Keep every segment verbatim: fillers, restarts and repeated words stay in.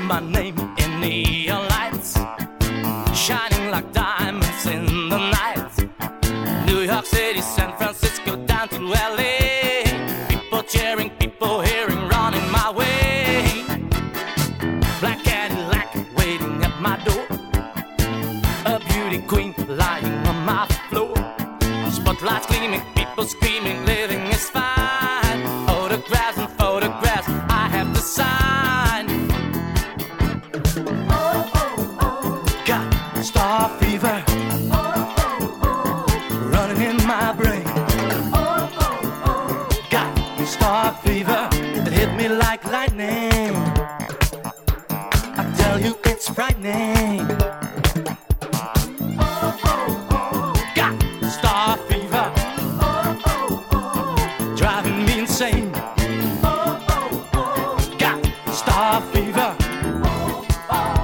my name in neon lights, shining like diamonds in the night. New York City, San Francisco, down to L A. People cheering, people hearing, running my way. Black Cadillac waiting at my door, a beauty queen lying on my floor. Spotlights gleaming, people screaming, living is fine. Autographs and photographs I have to sign. Oh, oh, oh. Got star fever, Oh, oh, oh. running in my brain. Oh, oh, oh. Got star fever, it hit me like lightning. I tell you it's frightening. Oh, oh, oh. Got star fever, Oh, oh, oh. driving me insane. Oh, oh, oh. Got star fever. Oh, oh, oh.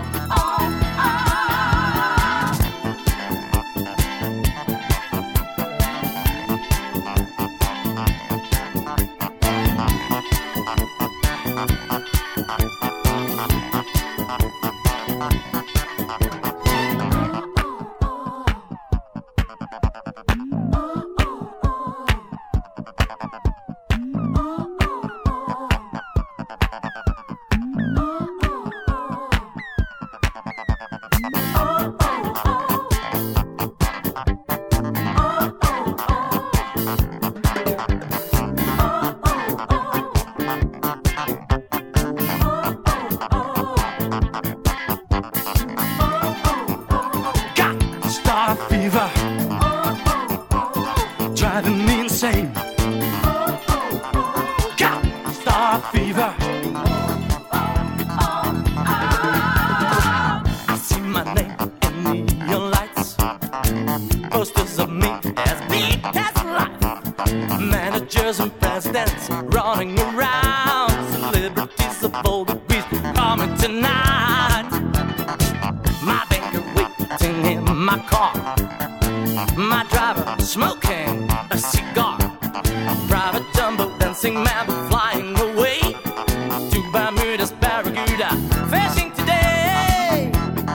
Got star fever, driving me insane. Got star fever. I see my name in neon lights, posters of me as big as life. Managers and presidents running around, celebrities of all degrees coming tonight. My banker waiting in my car, my driver smoking a cigar, private jumbo dancing mambo flying away to Bermuda's Barracuda, fishing today.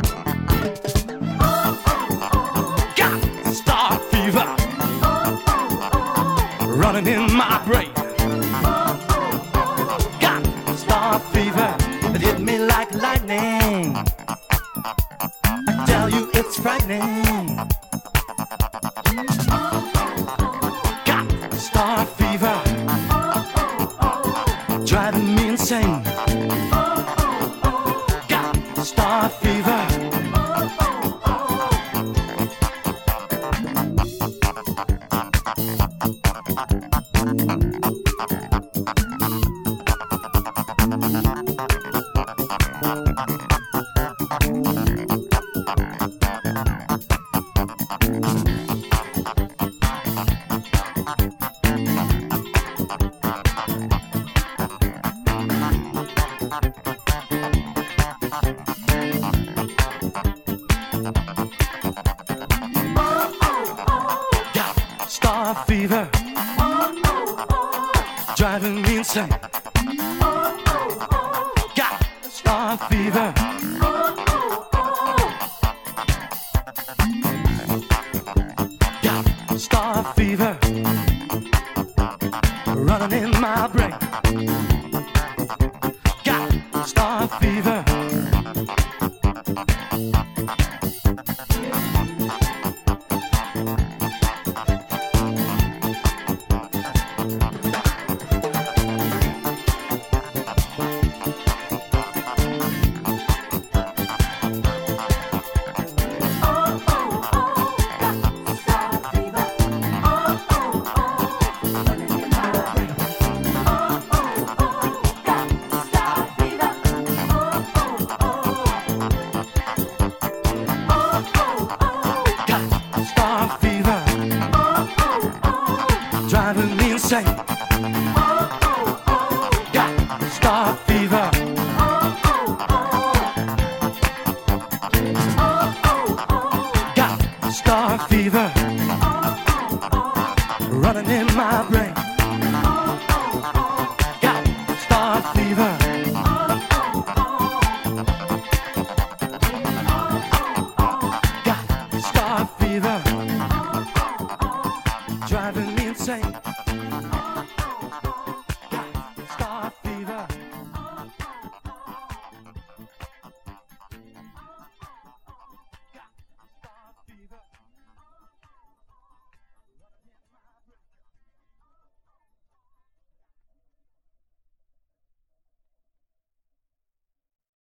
Got star fever, running in my brain. Got star fever, it hit me like lightning. I tell you it's frightening. Got star fever, driving me insane. Got star fever. Got star fever, driving me insane. Got star fever. Got star fever, running in my brain. Got star fever. Driving me insane.